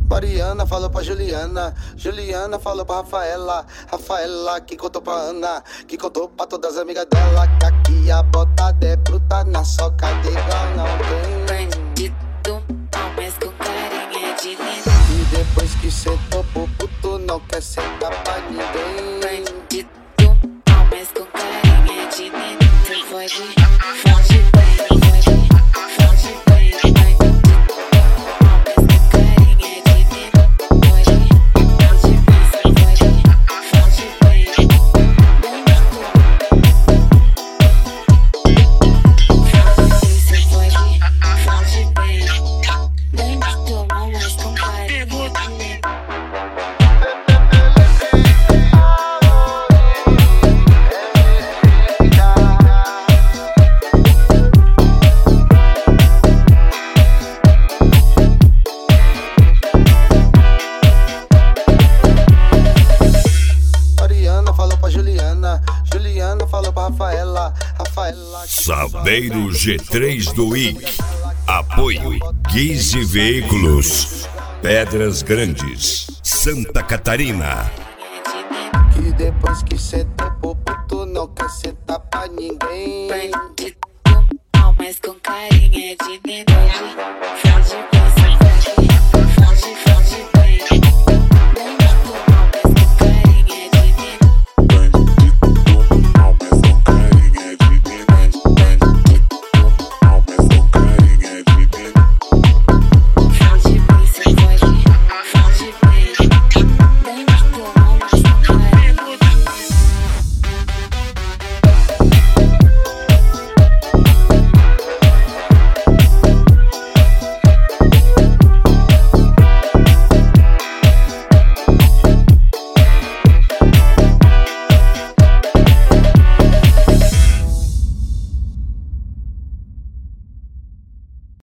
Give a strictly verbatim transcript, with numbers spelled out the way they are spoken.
Mariana falou pra Juliana, Juliana falou pra Rafaela, Rafaela que contou pra Ana, que contou pra todas as amigas dela, que aqui a botada é bruta na soca de igual não tem. Bandido mal, mas com carinha de menino. E depois que sentou pro puto não quer sentar pra ninguém. Bandido mal, mas com carinha de menino. Você pode, foge bem, pode, foge bem. Bandido mal, mas com carinha de menino. Pode, foge bem, você pode, foge bem. Bandido, você pode, foge bem. Bandido mal, mas com carinha de menino. Mariana falou pra Juliana, Juliana falou pra Rafaela, Rafaela. Saveiro G três do I C. Apoio Guise Veículos, Pedras Grandes, Santa Catarina. Que depois que sentou pro puto não quer sentar pra ninguém. Bandido mal, mas com carinha.